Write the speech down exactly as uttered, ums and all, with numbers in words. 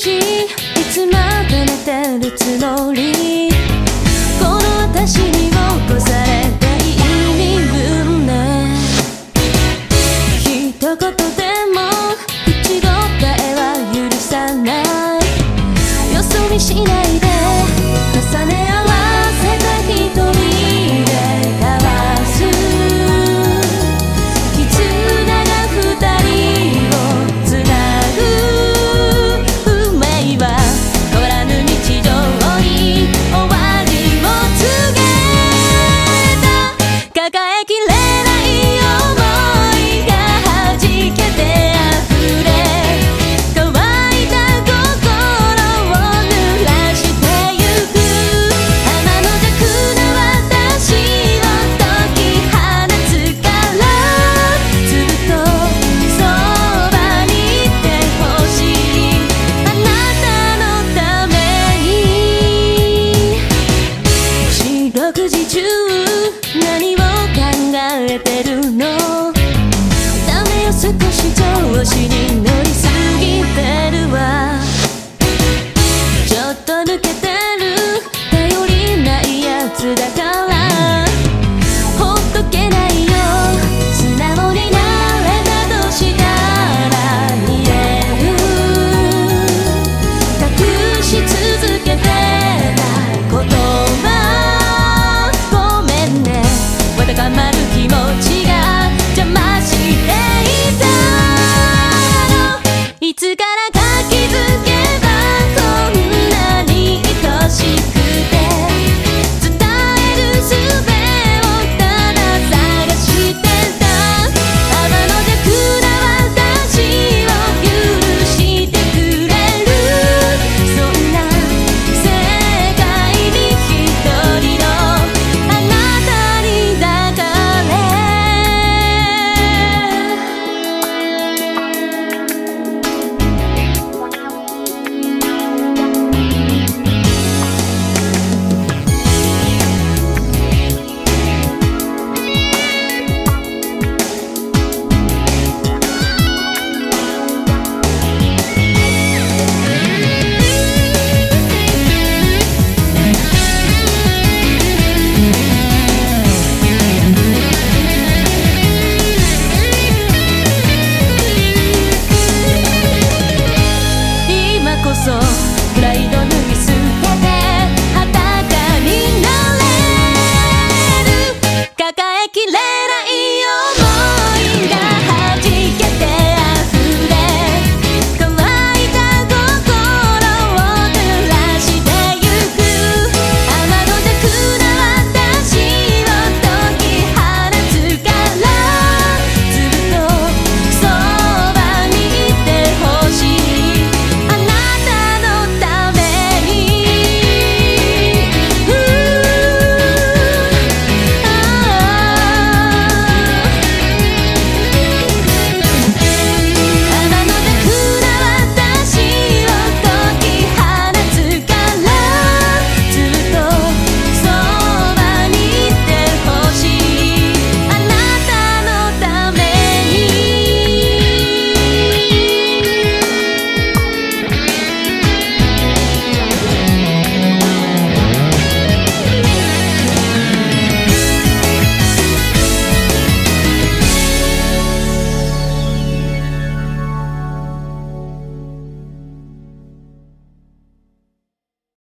ちいつまで寝てるつもり、この私に起こされたい身分ね。一言でも口答えは許さない、よそ見しないで重ね合わせた瞳で交わす絆が二人をつなぐ運命は変わらぬ日常に終わりを告げた。抱えきれない想いがはじけて溢れ、乾いた心を濡らしてゆく。天の弱な私を解き放つから、ずっとそばにいてほしい、あなたのために。四六時中何を考えてるの、ダメよ少し調子に乗りすぎてるわ。ちょっと抜けてる頼りないやつだからほっとけないよ。素直になれたとしたら見える、隠し続けてた言葉、ごめんねわだかまる気持ち